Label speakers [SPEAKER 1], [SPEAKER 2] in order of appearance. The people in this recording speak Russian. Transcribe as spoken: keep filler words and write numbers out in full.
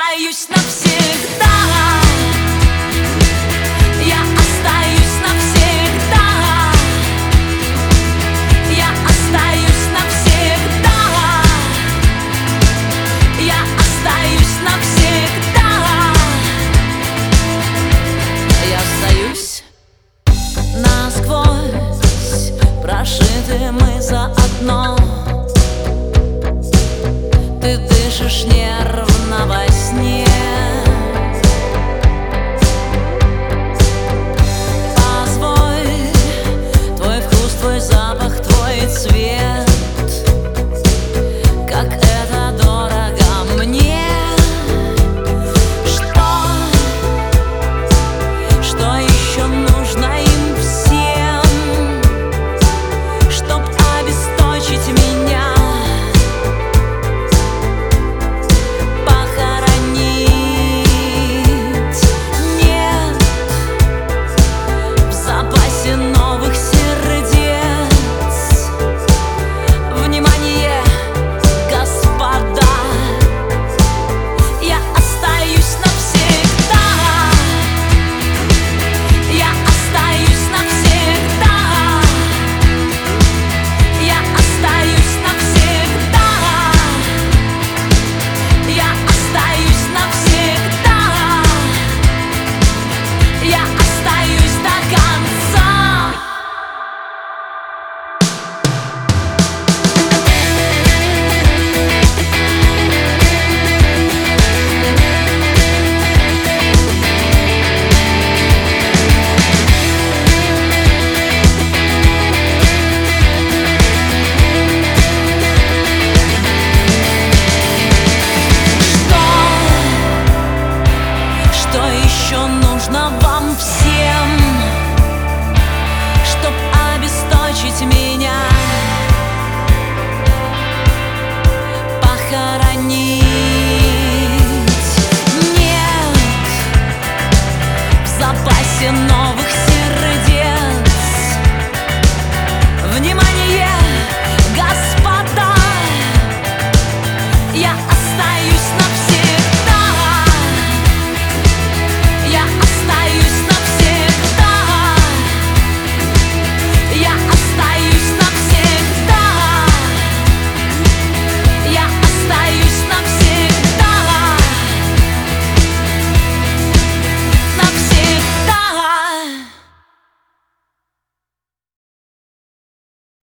[SPEAKER 1] остаюсь навсегда. Я остаюсь навсегда. Я остаюсь навсегда. Я остаюсь навсегда. Я остаюсь насквозь, прошиты мы заодно. Ты дышишь нервно во сне. Позволь, твой вкус, твой запах, твой цвет, как это дорого мне. Что, что еще нужно им всем, чтоб обесточить меня? Нужно вам всем, чтоб обесточить меня, похоронить.